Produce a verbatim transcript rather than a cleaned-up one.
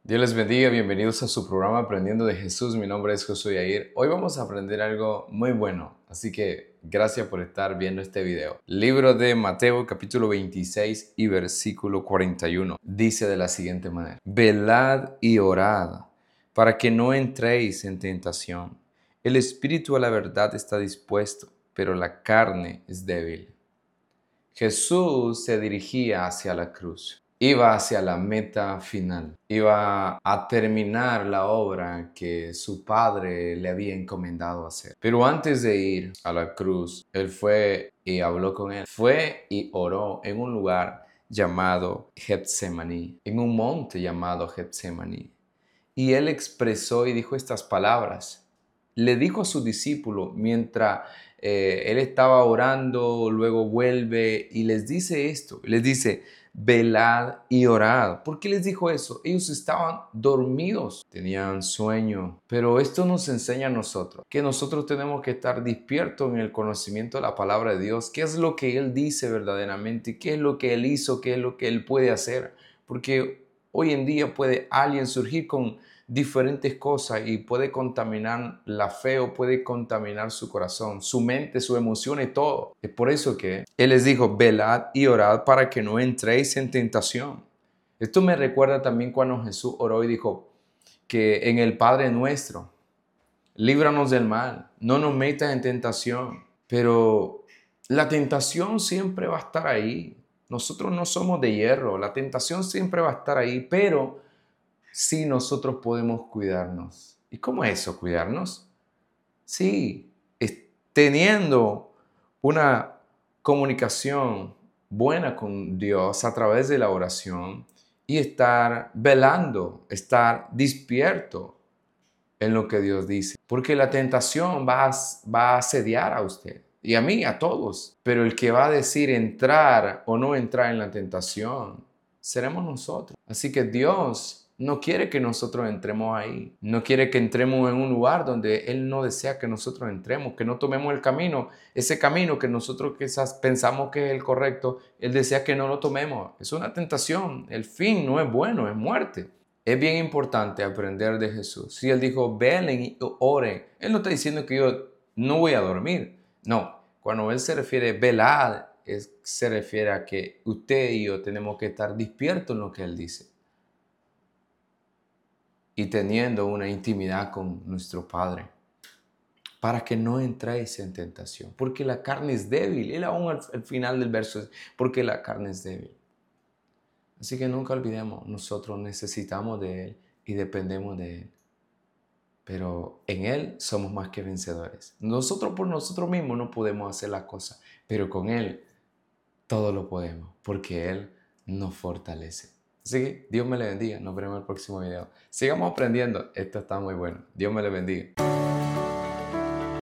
Dios les bendiga, bienvenidos a su programa Aprendiendo de Jesús. Mi nombre es Josué Yair. Hoy vamos a aprender algo muy bueno, así que gracias por estar viendo este video. Libro de Mateo, capítulo veintiséis y versículo cuarenta y uno. Dice de la siguiente manera: Velad y orad para que no entréis en tentación. El espíritu a la verdad está dispuesto, pero la carne es débil. Jesús se dirigía hacia la cruz. Iba hacia la meta final. Iba a terminar la obra que su padre le había encomendado hacer. Pero antes de ir a la cruz, él fue y habló con él. Fue y oró en un lugar llamado Getsemaní, en un monte llamado Getsemaní. Y él expresó y dijo estas palabras. Le dijo a su discípulo mientras eh, él estaba orando, luego vuelve y les dice esto. Les dice: velad y orad. ¿Por qué les dijo eso? Ellos estaban dormidos, tenían sueño. Pero esto nos enseña a nosotros que nosotros tenemos que estar despiertos en el conocimiento de la palabra de Dios. ¿Qué es lo que Él dice verdaderamente? ¿Qué es lo que Él hizo? ¿Qué es lo que Él puede hacer? Porque hoy en día puede alguien surgir con diferentes cosas y puede contaminar la fe o puede contaminar su corazón, su mente, sus emociones, todo. Es por eso que Él les dijo: velad y orad para que no entréis en tentación. Esto me recuerda también cuando Jesús oró y dijo que en el Padre nuestro: líbranos del mal, no nos metas en tentación. Pero la tentación siempre va a estar ahí. Nosotros no somos de hierro, la tentación siempre va a estar ahí, pero sí nosotros podemos cuidarnos. ¿Y cómo es eso, cuidarnos? Sí, es teniendo una comunicación buena con Dios a través de la oración y estar velando, estar despierto en lo que Dios dice. Porque la tentación va a, va a asediar a usted y a mí, a todos. Pero el que va a decir entrar o no entrar en la tentación seremos nosotros. Así que Dios no quiere que nosotros entremos ahí. No quiere que entremos en un lugar donde Él no desea que nosotros entremos, que no tomemos el camino, ese camino que nosotros quizás pensamos que es el correcto. Él desea que no lo tomemos. Es una tentación. El fin no es bueno, es muerte. Es bien importante aprender de Jesús. Si Él dijo: velen y oren, Él no está diciendo que yo no voy a dormir. No, cuando Él se refiere a velar, es, se refiere a que usted y yo tenemos que estar despiertos en lo que Él dice y teniendo una intimidad con nuestro Padre, para que no entréis en tentación, porque la carne es débil. Él aún al, al final del verso es: porque la carne es débil. Así que nunca olvidemos, nosotros necesitamos de Él y dependemos de Él. Pero en Él somos más que vencedores. Nosotros por nosotros mismos no podemos hacer las cosas, pero con Él todo lo podemos, porque Él nos fortalece. Así que Dios me le bendiga. Nos vemos en el próximo video. Sigamos aprendiendo. Esto está muy bueno. Dios me le bendiga.